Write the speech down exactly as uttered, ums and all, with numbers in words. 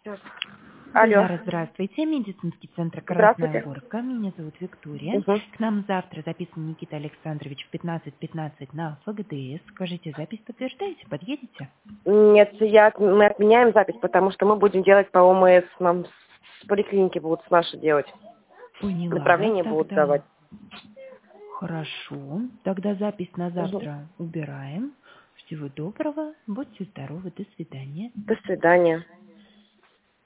Сейчас. Алло. Гульнара, здравствуйте. Медицинский центр «Красная Здравствуйте. Горка». Меня зовут Виктория. Угу. К нам завтра записан Никита Александрович в пятнадцать пятнадцать на ФГДС. Скажите, запись подтверждаете? Подъедете? Нет, я, мы отменяем запись, потому что мы будем делать по ОМС. Нам с поликлиники будут с нашей делать. Поняла вас. Направление будут Тогда давать. хорошо. Тогда запись на Угу. завтра убираем. Всего доброго. Будьте здоровы. До свидания. До свидания.